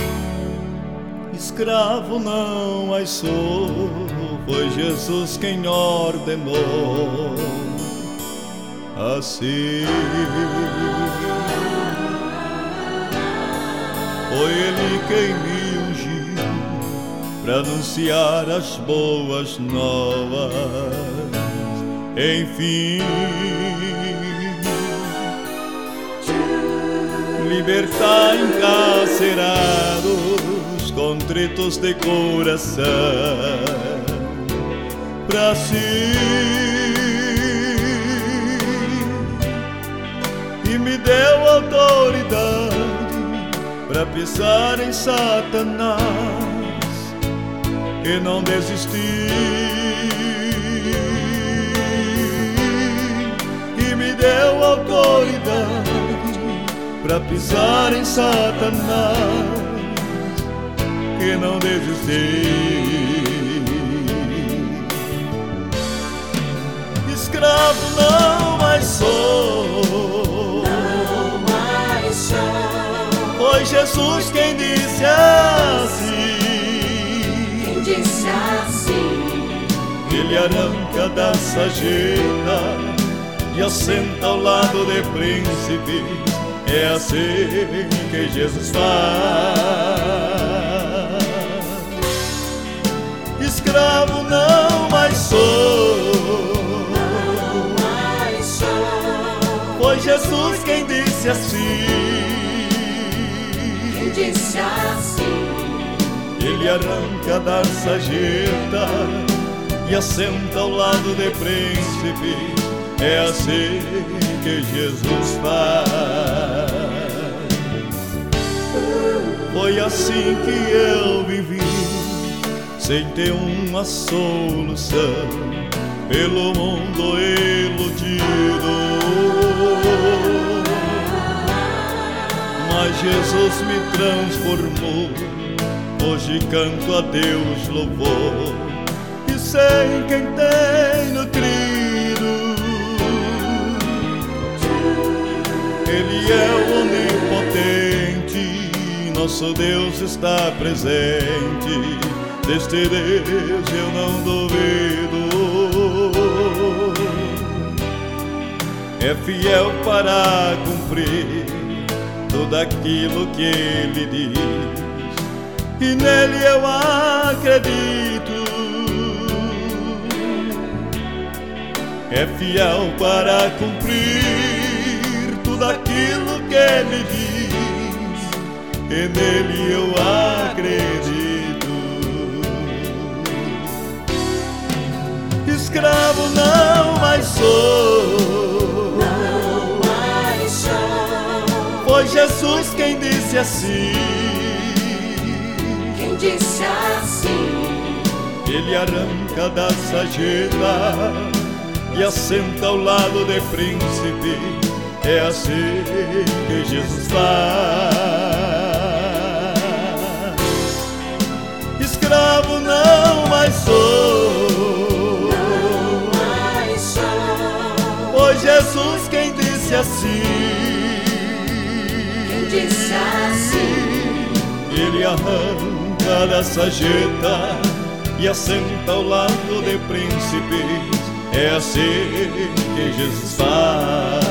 Escravo não mais sou, foi Jesus quem ordenou assim. Foi Ele quem me ungiu para anunciar as boas novas. Enfim, libertar encarcerados, contritos de coração, pra si. E me deu autoridade pra pisar em Satanás e não desistir. E me deu autoridade pra pisar em Satanás e não desistir. Escravo não mais sou, não mais sou. Foi Jesus quem disse assim. Quem disse assim. Ele arranca da sarjeta e assenta ao lado de príncipes. É assim que Jesus faz. Escravo não mais sou, não mais sou. foi Jesus quem disse assim. Quem disse assim. Ele arranca da sarjeta e assenta ao lado de príncipes. É assim que Jesus faz. Foi assim que eu vivi, sem ter uma solução, pelo mundo iludido. Mas Jesus me transformou, hoje canto a Deus louvor e sei quem tem nutrido. Ele é o onipotente, nosso Deus está presente. Deste Deus eu não duvido. É fiel para cumprir tudo aquilo que Ele diz, e nele eu acredito. É fiel para cumprir tudo aquilo que Ele diz, e nele eu acredito. Escravo não mais sou, não mais sou. foi Jesus quem disse assim. Quem disse assim. Ele arranca da sarjeta e assenta ao lado de príncipe. É assim que Jesus faz. Escravo não mais sou, não mais sou. foi Jesus quem disse assim. Quem disse assim. Ele arranca da sarjeta e assenta ao lado de príncipes. É assim que Jesus faz.